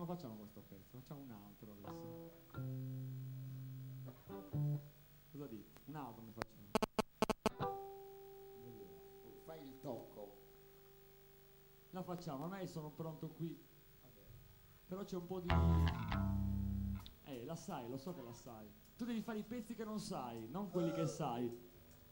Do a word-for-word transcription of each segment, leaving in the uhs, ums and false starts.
lo facciamo questo pezzo, facciamo un altro adesso. Cosa dite? Un altro ne facciamo. Fai il tocco. La facciamo, a me sono pronto qui. Però c'è un po' di... Eh, la sai, lo so che la sai. Tu devi fare i pezzi che non sai, non quelli che sai.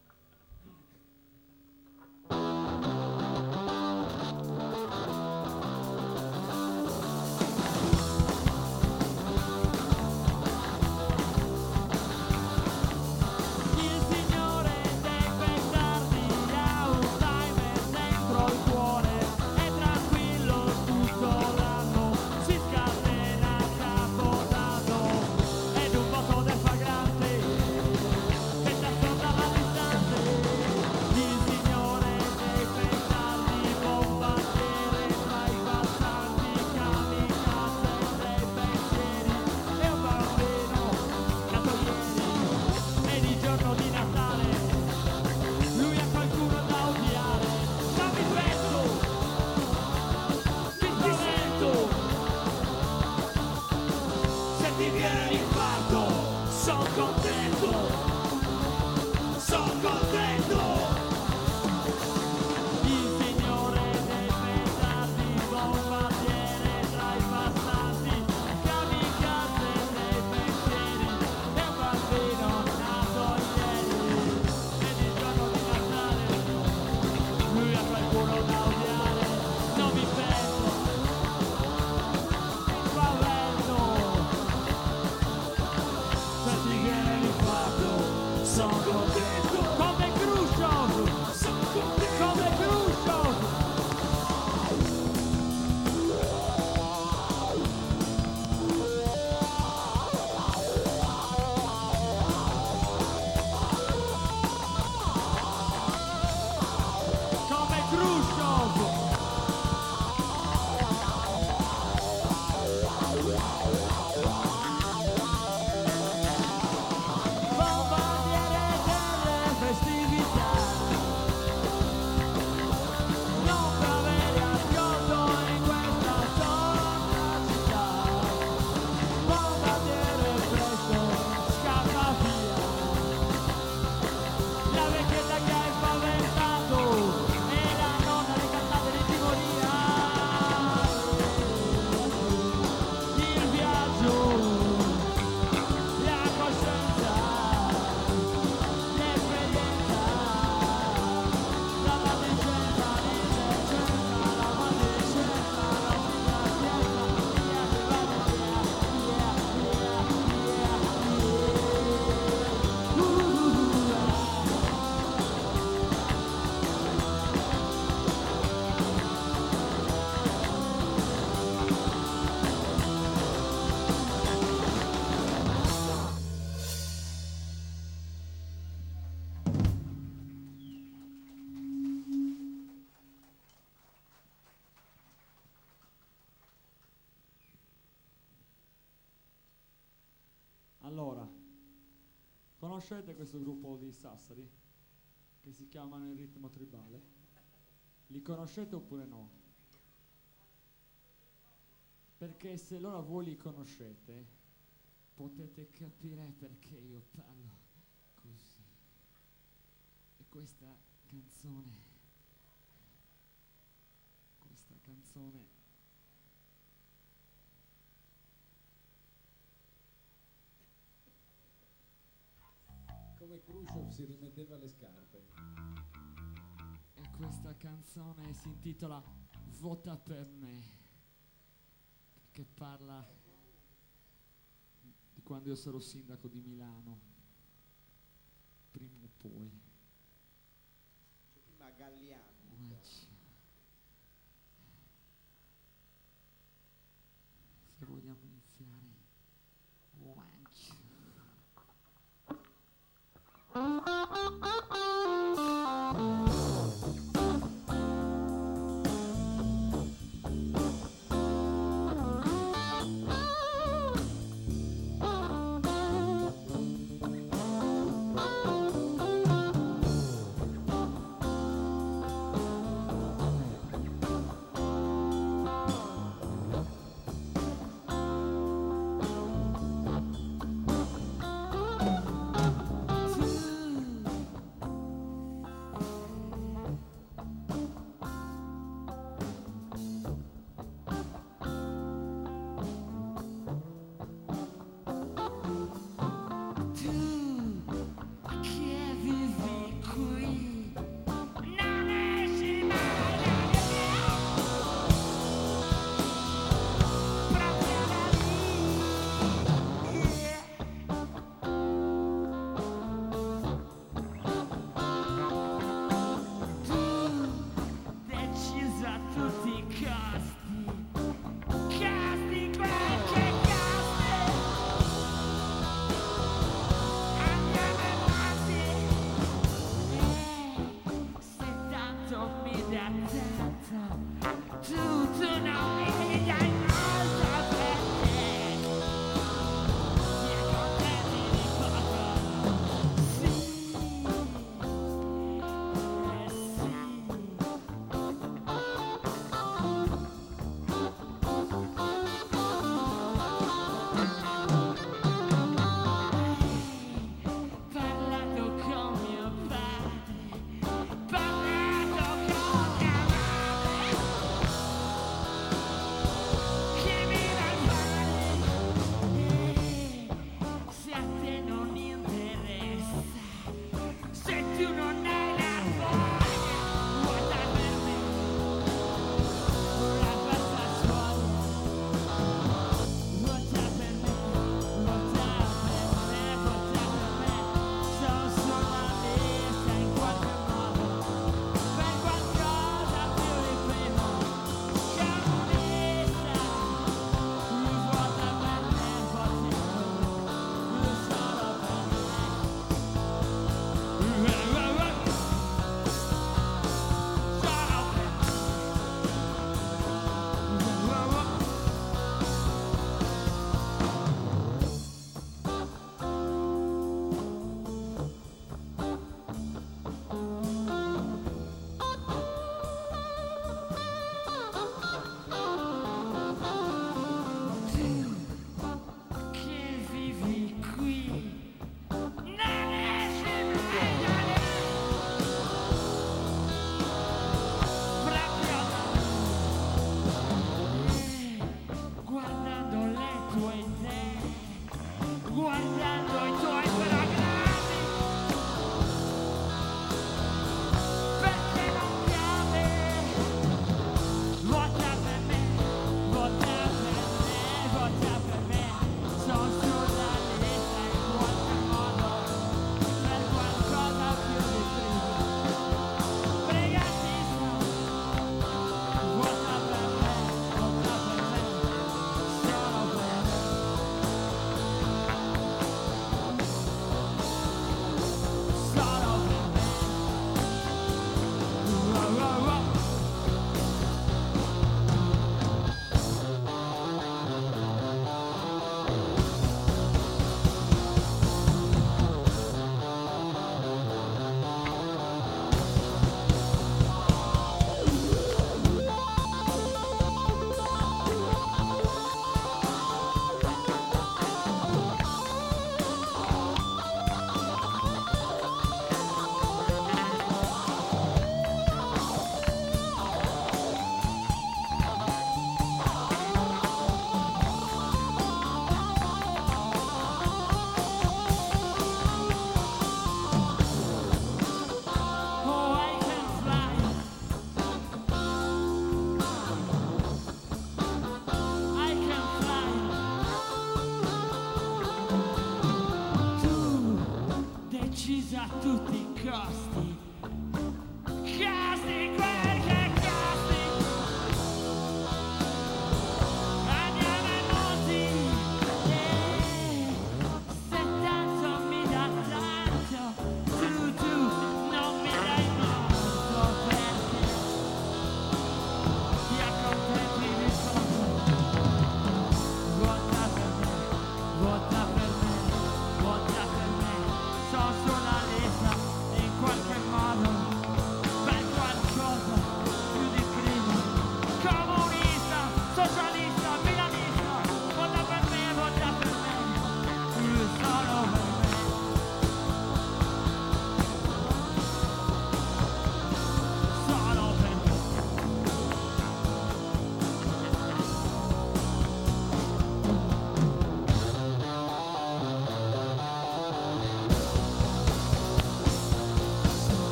Allora, conoscete questo gruppo di Sassari che si chiamano Il Ritmo Tribale? Li conoscete oppure no? Perché se allora voi li conoscete potete capire perché io parlo così. E questa canzone, questa canzone come Khrushchev si rimetteva le scarpe. E questa canzone si intitola Vota per me, che parla di quando io sarò sindaco di Milano, prima o poi. C'è prima Galliani. Se vogliamo iniziare, Wanch.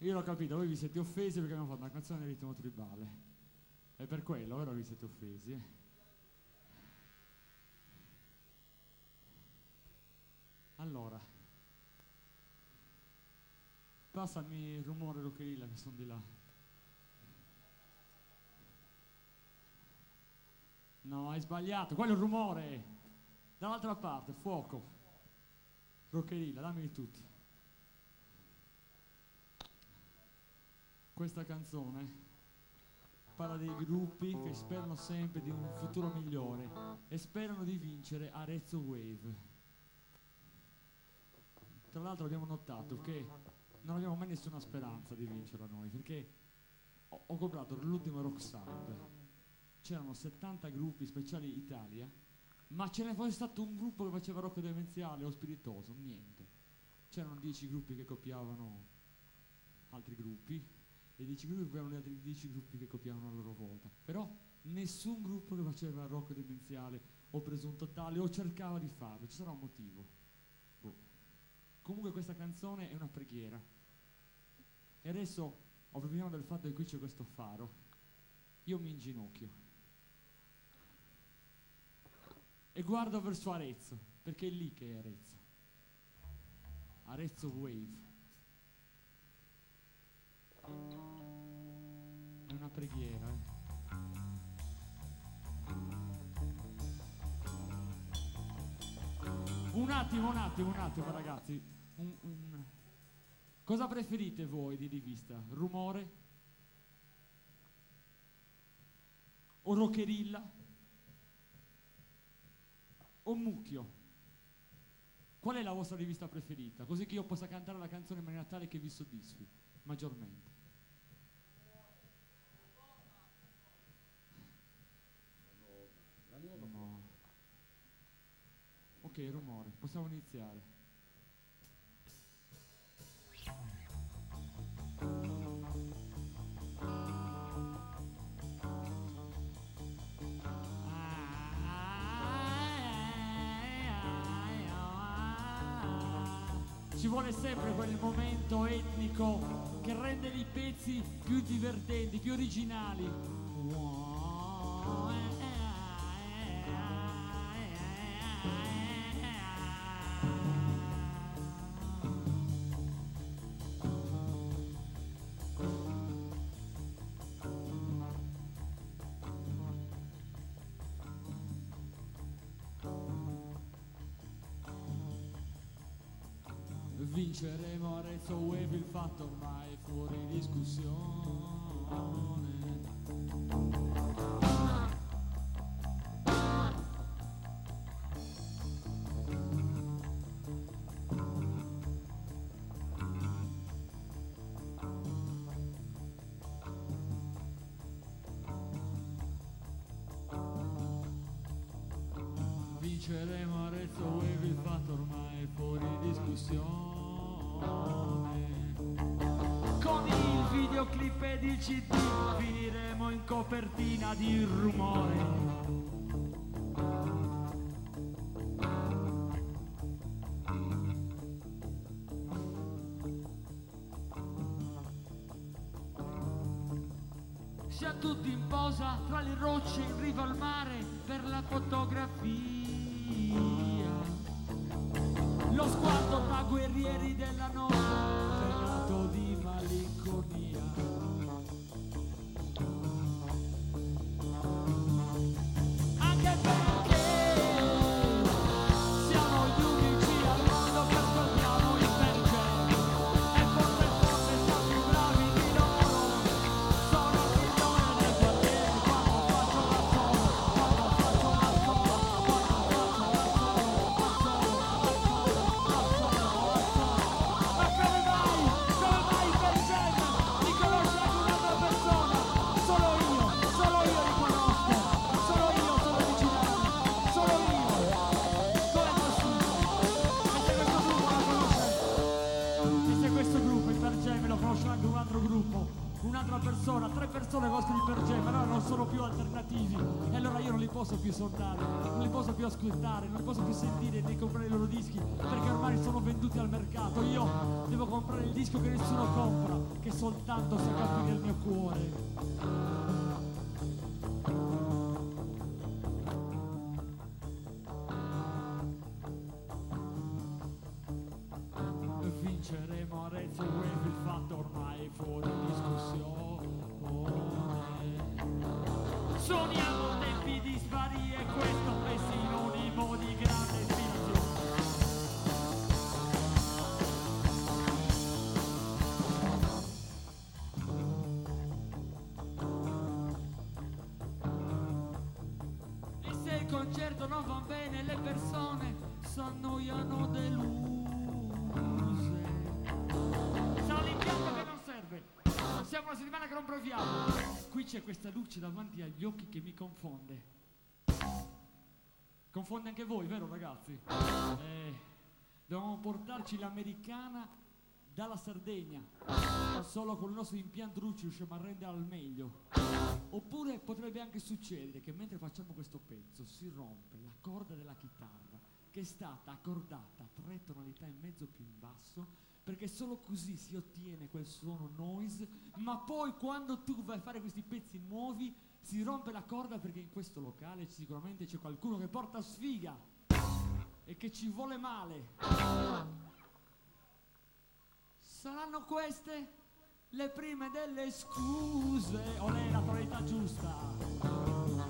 io l'ho capito, voi vi siete offesi perché abbiamo fatto una canzone di ritmo tribale. È per quello, vero, vi siete offesi? Eh? Allora, passami il rumore Roccherilla che sono di là. No, hai sbagliato, quello è il rumore. Dall'altra parte, fuoco. Roccherilla, dammi di tutti. Questa canzone parla dei gruppi che sperano sempre di un futuro migliore e sperano di vincere Arezzo Wave. Tra l'altro abbiamo notato che non abbiamo mai nessuna speranza di vincerla noi, perché ho, ho comprato l'ultimo Rock Sound, c'erano settanta gruppi speciali Italia, ma ce ne fosse stato un gruppo che faceva rock demenziale o spiritoso, niente. C'erano dieci gruppi che copiavano altri gruppi e dieci gruppi che copiavano gli altri dieci gruppi che copiavano a loro volta, però nessun gruppo che faceva rock demenziale o presunto tale o cercava di farlo, ci sarà un motivo. Boh. Comunque questa canzone è una preghiera e adesso, approfittando del fatto che qui c'è questo faro, io mi inginocchio e guardo verso Arezzo, perché è lì che è Arezzo. Arezzo Wave. È una preghiera, eh. Un attimo, un attimo, un attimo ragazzi. Un, un... Cosa preferite voi di rivista? Rumore? O Roccherilla? O Mucchio? Qual è la vostra rivista preferita? Così che io possa cantare la canzone in maniera tale che vi soddisfi maggiormente. La nuova. No. Ok, rumore, possiamo iniziare. Ci vuole sempre quel momento etnico che rende i pezzi più divertenti, più originali. Vinceremo Arezzo Wave, il fatto ormai è fuori discussione. Vinceremo Arezzo Wave, il fatto ormai è fuori discussione. Con il videoclip ed il C D finiremo in copertina di Rumore. Siamo tutti in posa tra le rocce in riva al mare per la fotografia. Lo sguardo da guerrieri della notte, fermato di malinconia. Anche perché siamo gli unici al mondo che ascoltiamo il perché. E forse forse siamo più bravi di loro. Sono il milione del quartiere quando faccio la sola, quando faccio la sola, quando faccio la sola, la sola. Un'altra persona, tre persone conoscono il Pergem, allora non sono più alternativi e allora io non li posso più sondare, non li posso più ascoltare, non li posso più sentire né comprare i loro dischi perché ormai sono venduti tutti al mercato, io devo comprare il disco che nessuno compra, che soltanto sa capire il mio cuore. Vinceremo Arezzo Wave, il fatto ormai è fuori discussione. Suoniamo tempi dispari e questo è sinonimo di grande ispirazione. E se il concerto non va bene, le persone s'annoiano deluse. Sarà l'impianto che non serve. Siamo una settimana che non proviamo. Qui c'è questa luce davanti agli occhi che mi confonde. Confonde anche voi, vero ragazzi? Eh, dobbiamo portarci l'americana dalla Sardegna. Solo con il nostro impianto luce riusciamo a rendere al meglio. Oppure potrebbe anche succedere che mentre facciamo questo pezzo si rompe la corda della chitarra, che è stata accordata a tre tonalità e mezzo più in basso, perché solo così si ottiene quel suono noise, ma poi quando tu vai a fare questi pezzi nuovi si rompe la corda, perché in questo locale sicuramente c'è qualcuno che porta sfiga e che ci vuole male. Saranno queste le prime delle scuse, o lei la tonalità giusta?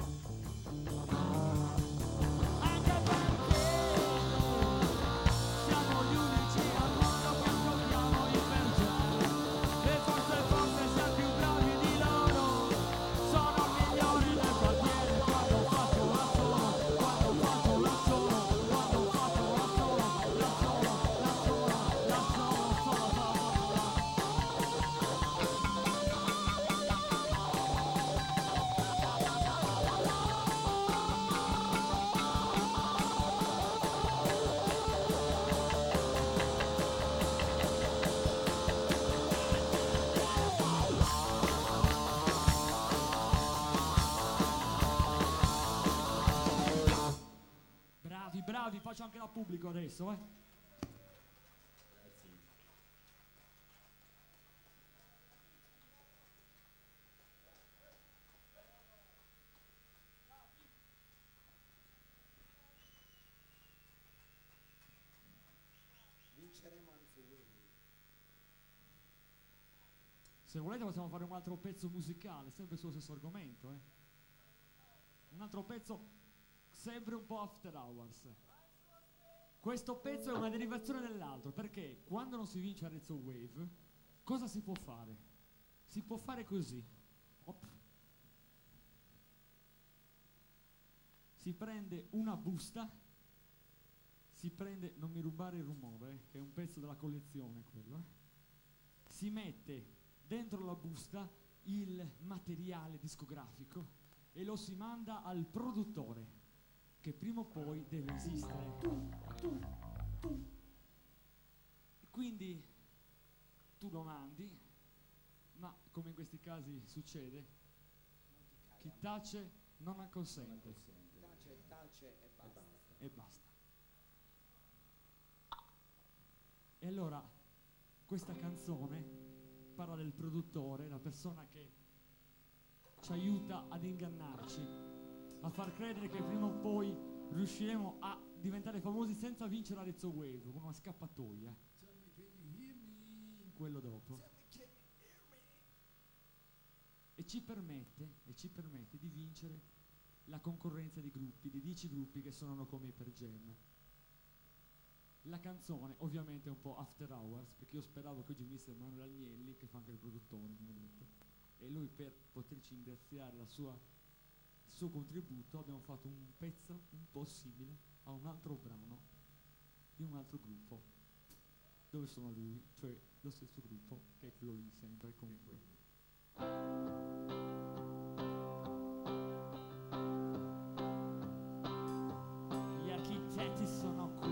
Bravi, faccio anche da pubblico adesso, eh. Grazie. Vinceremo Arezzo Wave. Se volete possiamo fare un altro pezzo musicale, sempre sullo stesso argomento, eh. Un altro pezzo sempre un po' after hours. Questo pezzo è una derivazione dell'altro, perché quando non si vince Arezzo Wave, cosa si può fare? Si può fare così. Op. Si prende una busta, si prende, non mi rubare il rumore, eh, che è un pezzo della collezione quello, eh. Si mette dentro la busta il materiale discografico e lo si manda al produttore, che prima o poi deve esistere. Tu, tu, tu. Quindi tu lo mandi, ma come in questi casi succede, chi tace non acconsente. Tace, tace e basta. E basta. E allora questa canzone parla del produttore, la persona che ci aiuta ad ingannarci, a far credere che prima o poi riusciremo a diventare famosi senza vincere Arezzo Wave, con una scappatoia. Quello dopo. E ci permette, e ci permette di vincere la concorrenza di gruppi, di dieci gruppi che suonano come i Per Jam. La canzone ovviamente è un po' after hours, perché io speravo che oggi venisse Emanuele Agnelli, che fa anche il produttore, come ho detto, e lui, per poterci ringraziare la sua, il suo contributo, abbiamo fatto un pezzo un po' simile a un altro brano di un altro gruppo, dove sono lui, cioè lo stesso gruppo, che è quello lì sempre, comunque. Gli architetti sono qua.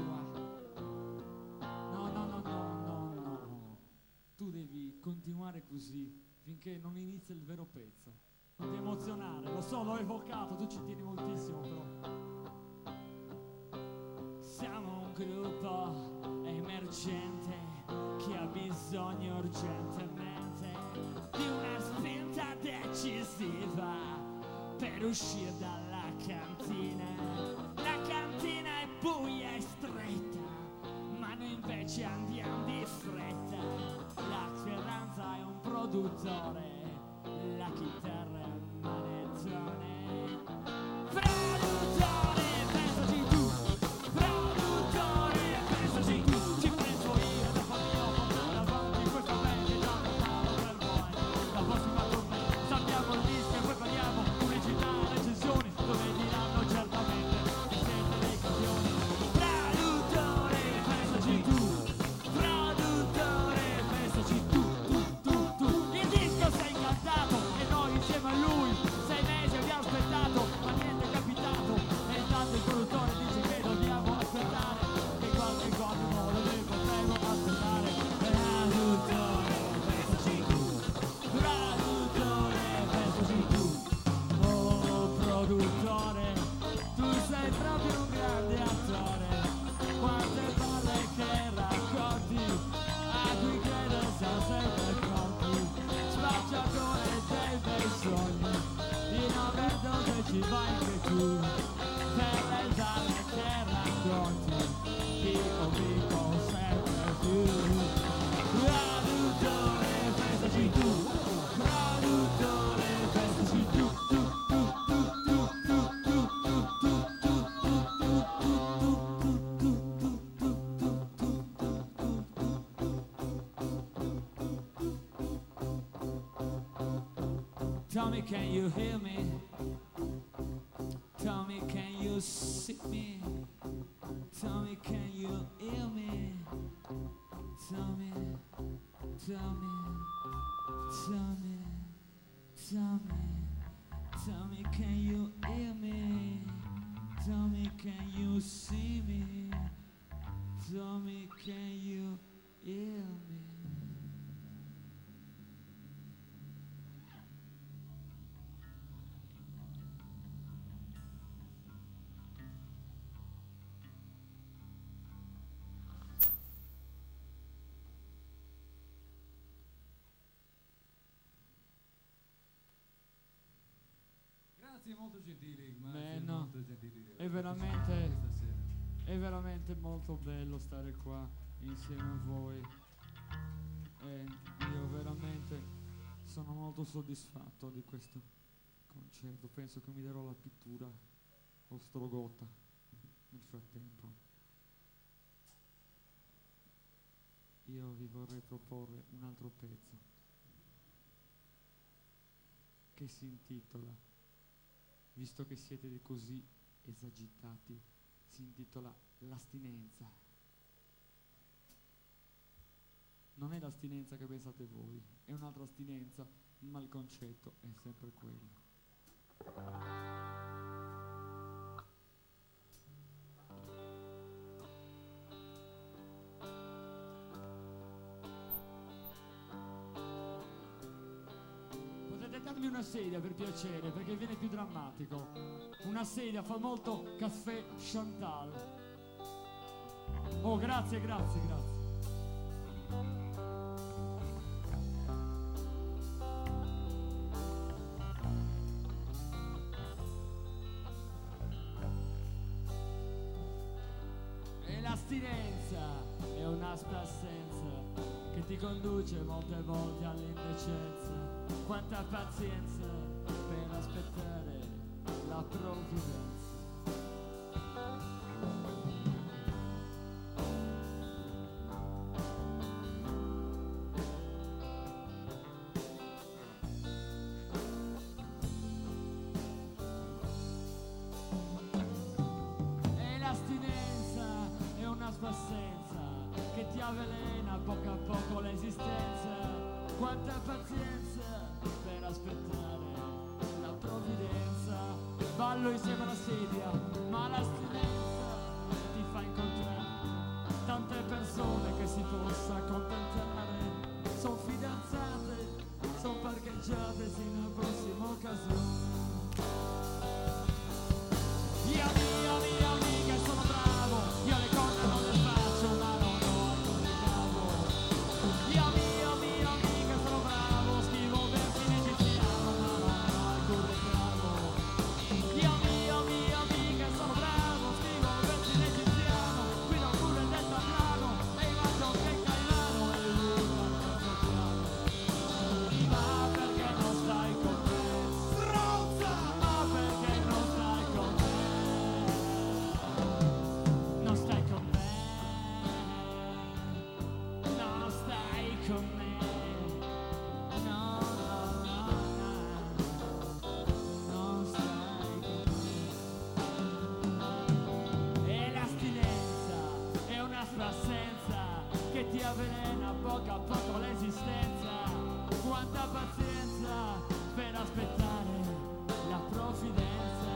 No, no, no, no, no, no. Tu devi continuare così finché non inizia il vero pezzo. Non ti emozionare, lo so, l'ho evocato, tu ci tieni moltissimo, però. Siamo un gruppo emergente. gente che ha bisogno urgentemente di una spinta decisiva per uscire dalla cantina. La cantina è buia e stretta, ma noi invece andiamo di fretta. La speranza è un produttore, la chitarra è un manettone. Produttore, pensaci tu, produttore, pensaci tu. Ci penso io, da famiglia portare avanti questa mente già lontano per voi. La prossima tournée sappiamo il rischio e poi paghiamo pubblicità e recensioni dove diranno certamente che siete dei campioni. Produttore, pensaci tu, produttore, pensaci tu, tu, tu, tu. Il disco si è incantato e noi insieme a lui sei mesi abbiamo aspettato, ma niente è capitato. E intanto il produttore dice che dobbiamo aspettare, che qualche qualche modo noi potremo aspettare. Produttore, pensaci tu, produttore, pensaci tu. Oh produttore, tu sei proprio un grande attore. Quante palle che racconti, a cui credo siamo sempre pronti. Spacciatore dei bei sogni, in overdose ci vai anche tu. Per le dalle che racconti, dico dico sempre più. Produttore, pensaci tu, produttore, pensaci tu, tu, tu, tu, tu, tu, tu, tu, Tell me, can you hear me? Tell me, can you see me? Tell me, can you hear me? Tell me, tell me, tell me, tell me, tell me, can you hear me? Tell me, can you see me? Tell me, can you hear me? Grazie, molto gentili, Beh, grazie, no. molto gentili. È veramente, questa sera. è veramente molto bello stare qua insieme a voi. E io veramente sono molto soddisfatto di questo concerto. Penso che mi darò la pittura ostrogotta nel frattempo. Io vi vorrei proporre un altro pezzo che si intitola, visto che siete così esagitati, si intitola L'astinenza. Non è l'astinenza che pensate voi, è un'altra astinenza, ma il concetto è sempre quello. Darmi una sedia per piacere, perché viene più drammatico. Una sedia fa molto caffè Chantal. Oh, grazie, grazie, grazie. E l'astinenza è un'aspra assenza che ti conduce molte volte all'indecenza. Quanta pazienza per aspettare la provvidenza. E l'astinenza è una spassenza che ti avvelena a poco a poco l'esistenza. Quanta pazienza per aspettare la provvidenza. Ballo insieme alla sedia, ma l'astinenza ti fa incontrare tante persone che si possa accontentare. Sono fidanzate, sono parcheggiate sino alla prossima occasione. Io, io, io, mica sono bravo, io le cose non le faccio, ma non ho avvelena poco a poco l'esistenza. Quanta pazienza per aspettare la provvidenza.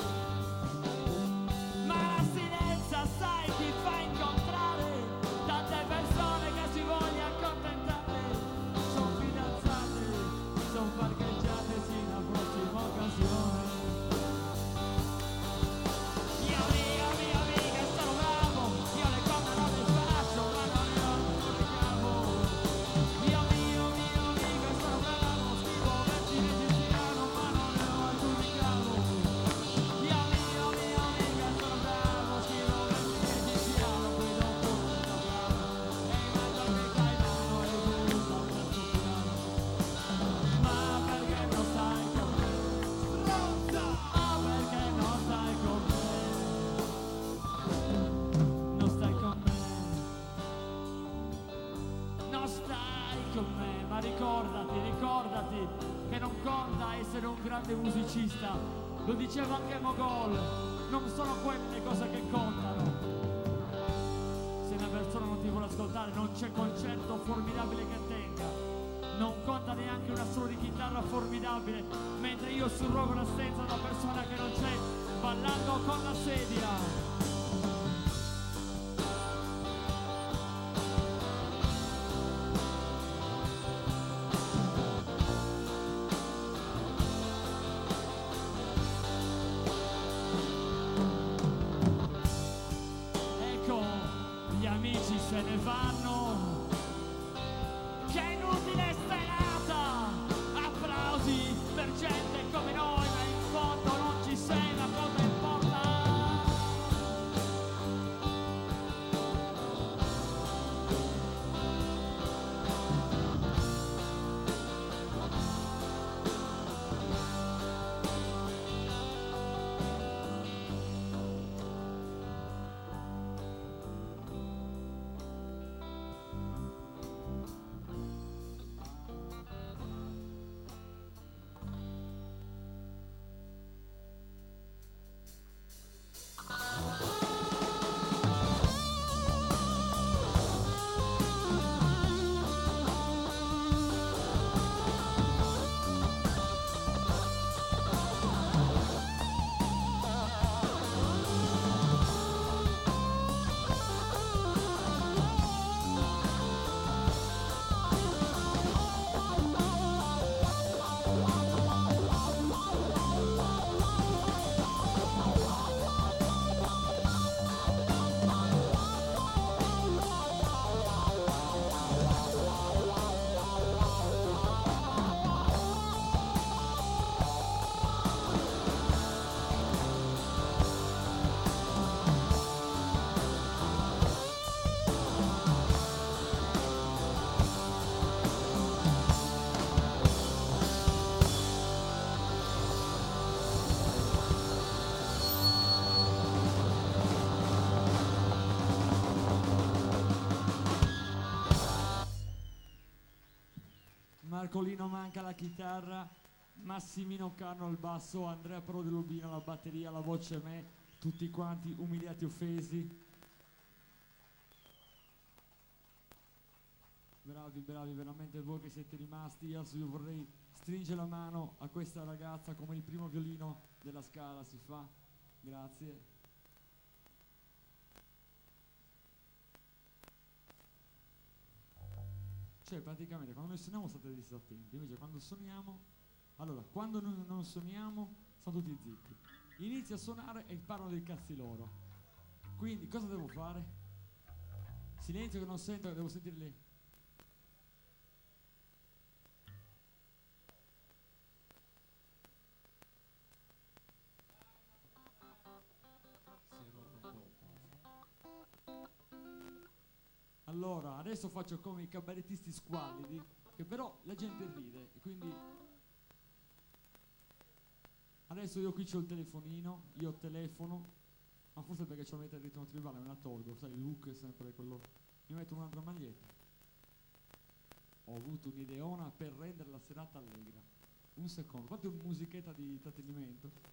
Ma l'astinenza sai ti fa incontrare tante persone che si vogliono accontentare. Sono fidanzate, sono parcheggiate sino alla prossima occasione. Io mio, mio, mio che sono bravo, io le cose non le faccio, ma non ne ho alcun ricavo. Io mio, mio, mio che sono bravo, scrivo versi registriano, ma non ne ho alcun ricavo. Io mio, mio, mio che sono bravo, scrivo versi registriano, poi dopo non sto bravo. E in mezzo al mio caimano è venuto un pezzo piano. Ma perché non stai con me? Stronza! Ma perché non stai con me? Non stai con me, non stai con me, ma ricordati, ricordati che non conta essere un grande musicista, lo diceva anche Mogol, non sono quelle le cose che contano. Se una persona non ti vuole ascoltare non c'è concerto formidabile che tenga, non conta neanche una sola di chitarra formidabile, mentre io surrogo l'assenza da una persona che non c'è, ballando con la sedia. Ecco, gli amici se ne vanno, che inutile stenata, applausi per gente come noi, ma in fondo non ci sei, ma cosa importa? Marcolino manca la chitarra, Massimino Carno al basso, Andrea Prodi Lubino alla batteria, la voce me, tutti quanti umiliati e offesi. Bravi, bravi, veramente voi che siete rimasti. Io adesso io vorrei stringere la mano a questa ragazza come il primo violino della Scala si fa. Grazie. Cioè praticamente quando noi suoniamo state disattenti, invece quando suoniamo, allora quando noi non suoniamo sono tutti zitti, inizia a suonare e parlano dei cazzi loro, quindi cosa devo fare? Silenzio che non sento, che devo sentire lì. Allora, adesso faccio come i cabarettisti squallidi, che però la gente ride, e quindi adesso io qui c'ho il telefonino, io telefono, ma forse perché c'ho la maglietta del ritmo tribale me la tolgo, sai, il look è sempre quello, mi metto un'altra maglietta. Ho avuto un'ideona per rendere la serata allegra. Un secondo, fate una musichetta di intrattenimento.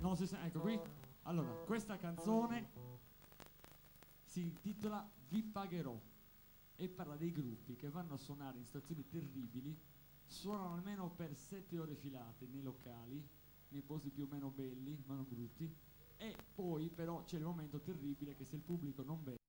Non si sente, ecco qui. Allora, questa canzone si intitola Vi pagherò e parla dei gruppi che vanno a suonare in situazioni terribili, suonano almeno per sette ore filate nei locali, nei posti più o meno belli, ma non brutti, e poi però c'è il momento terribile che se il pubblico non beve